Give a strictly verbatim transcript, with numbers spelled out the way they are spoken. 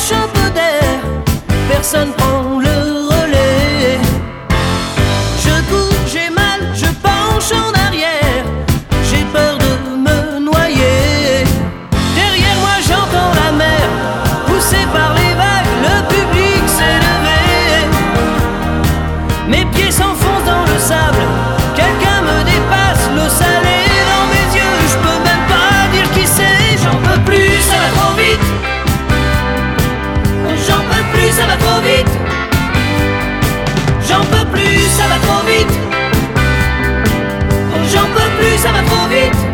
cherche un peu d'air, personne prend le relais. Je cours, j'ai mal, je penche en arrière, j'ai peur de me noyer. Derrière moi j'entends la mer, poussée par les vagues, le public s'est levé. Mes pieds s'enfoncent dans le sable, quelqu'un me dépasse, l'eau salée dans mes yeux, je peux même pas dire qui c'est. J'en peux plus, ça va trop vite. J'en peux plus, ça va trop vite. J'en peux plus, ça va trop vite. J'en peux plus, ça va trop vite.